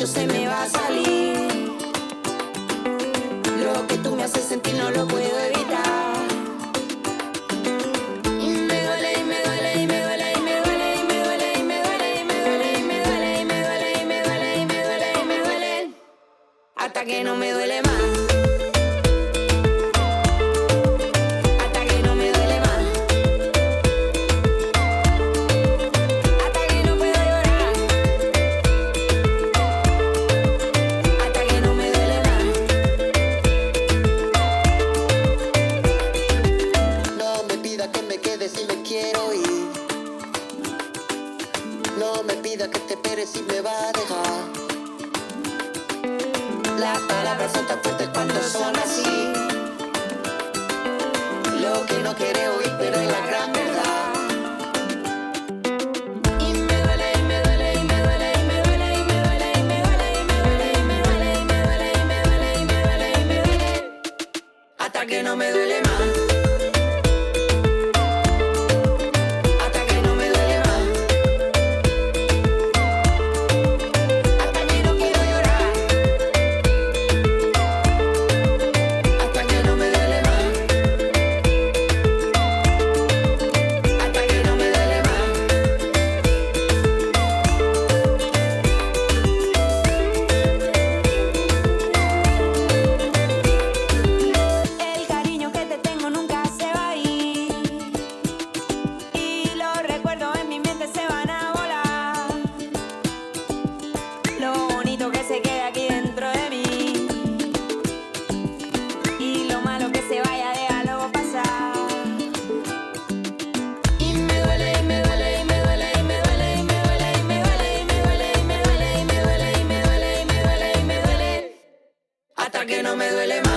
pecho se me va a salir. Lo que tú me haces sentir no lo puedo evitar. Y me duele, y me duele, y me duele, y me duele, y me duele, y me duele, y me duele, y me duele, y me duele, y me duele, y me duele, y me duele, hasta que no me duele más. No me pida que te espere si me va a dejar. Las palabras son tan fuertes cuando son así. Lo que no quiere oír, pero es la gran verdad. Y me duele, y me duele, y me duele, y me duele, y me duele, y me duele, y me duele, y me duele, y me duele, y me duele, y me duele, y me duele, hasta que no me duele más. Que se quede aquí dentro de mí, y lo malo que se vaya, déjalo pasar. Y me duele, y me duele, y me duele, y me duele, y me duele, y me duele, y me duele, y me duele, y me duele, y me duele, y me duele, y me duele, hasta que no me duele más.